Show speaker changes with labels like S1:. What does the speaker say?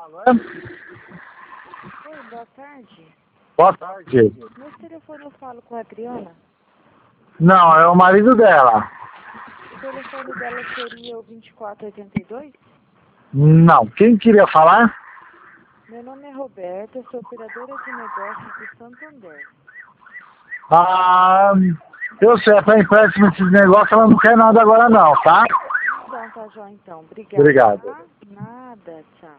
S1: Alô?
S2: Oi, boa tarde.
S1: Boa tarde.
S2: Nesse telefone eu falo com a Adriana.
S1: Não, é o marido dela.
S2: O telefone dela seria o 2482?
S1: Não. Quem queria falar?
S2: Meu nome é Roberta, eu sou operadora de negócios do Santander.
S1: Ah, eu sei, é para empréstimo esses negócios, ela não quer nada agora não, tá?
S2: Então, tá, Jó, então. Obrigada.
S1: Obrigado.
S2: Tá? Nada, tchau.